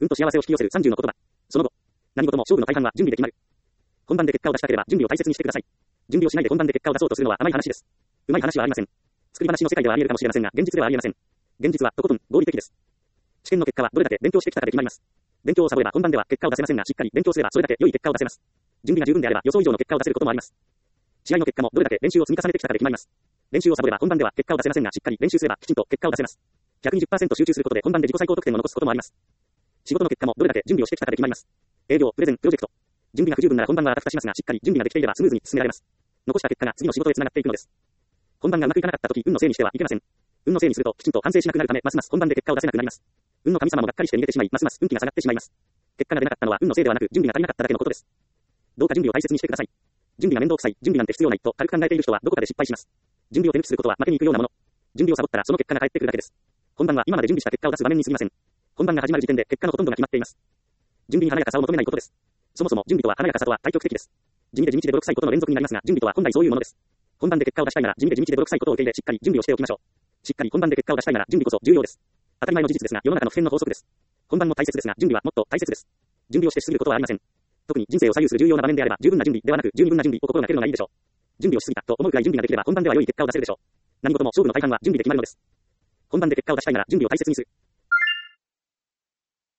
運と幸せを引き寄せる30の言葉。その後、何事も勝負の大半は準備で決まる。本番で結果を出したければ準備を大切にしてください。準備をしないで本番で結果を出そうとするのは甘い話です。うまい話はありません。作り話の世界ではあり得るかもしれませんが、現実ではありえません。現実はとことん合理的です。試験の結果はどれだけ勉強してきたかで決まります。勉強をサボれば本番では結果を出せませんが、しっかり勉強すればそれだけ良い結果を出せます。準備が十分であれば予想以上の結果を出せることもあります。試合の結果もどれだけ練習を積み重ねてきたかで決まります。練習をサボれば本番では結果を出せませんが、しっかり練習すればきちんと結果を出せます。120% 集中することで本番で自己最高得点を残すこともあります。仕事の結果もどれだけ準備をしてきたかで決まります。営業、プレゼン、プロジェクト。準備が不十分なら本番はあたふたしますが、しっかり準備ができていればスムーズに進められます。残した結果が次の仕事へ繋がっていくのです。本番がうまくいかなかったとき、運のせいにしてはいけません。運のせいにするときちんと反省しなくなるため、ますます本番で結果を出せなくなります。運の神様もがっかりして逃げてしまい、ますます運気が下がってしまいます。結果が出なかったのは運のせいではなく、準備が足りなかっただけのことです。どうか準備を大切にしてください。準備が面倒くさい、準備なんて必要ないと軽く考えている人はどこかで失敗します。準備を手抜きすることは負けに行くようなもの。準備をサボったらその結果が返ってくるだけです。本番は今まで準備した結果を出す場面に過ぎません。本番が始まる時点で結果のほとんどが決まっています。準備に華やかさを求めないことです。そもそも準備とは華やかさとは対極的です。地味で地道で泥臭いことの連続になりますが、準備とは本来そういうものです。本番で結果を出したいなら地味で地道で泥臭いことを受け入れしっかり準備をしておきましょう。しっかり本番で結果を出したいなら準備こそ重要です。当たり前の事実ですが、世の中の普遍の法則です。本番も大切ですが、準備はもっと大切です。準備をしてしすぎることはありません。特に人生を左右する重要な場面であれば、十分な準備ではなく十二分な準備を心がけるのがいいでしょう。準備をしすぎたと思うくらい準備ができれば本番では良い結果を出せるでしょう。何事も勝負の大半は準備で決まるのです。本番で結果を出したいなら準備を大切にする。